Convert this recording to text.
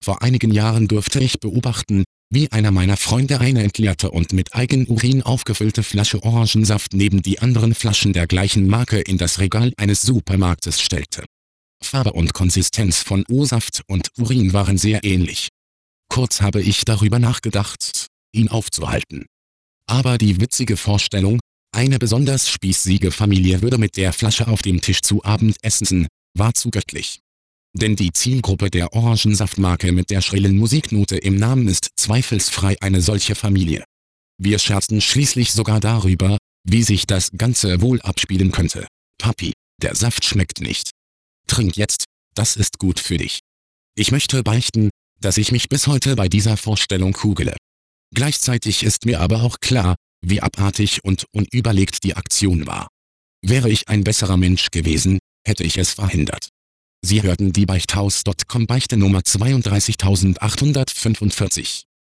Vor einigen Jahren durfte ich beobachten, wie einer meiner Freunde eine entleerte und mit Eigenurin aufgefüllte Flasche Orangensaft neben die anderen Flaschen der gleichen Marke in das Regal eines Supermarktes stellte. Farbe und Konsistenz von O-Saft und Urin waren sehr ähnlich. Kurz habe ich darüber nachgedacht, ihn aufzuhalten. Aber die witzige Vorstellung, eine besonders spießige Familie würde mit der Flasche auf dem Tisch zu Abend essen, war zu göttlich. Denn die Zielgruppe der Orangensaftmarke mit der schrillen Musiknote im Namen ist zweifelsfrei eine solche Familie. Wir scherzten schließlich sogar darüber, wie sich das Ganze wohl abspielen könnte. Papi, der Saft schmeckt nicht. Trink jetzt, das ist gut für dich. Ich möchte beichten, dass ich mich bis heute bei dieser Vorstellung kugele. Gleichzeitig ist mir aber auch klar, wie abartig und unüberlegt die Aktion war. Wäre ich ein besserer Mensch gewesen, hätte ich es verhindert. Sie hörten die Beichthaus.com Beichte Nummer 32845.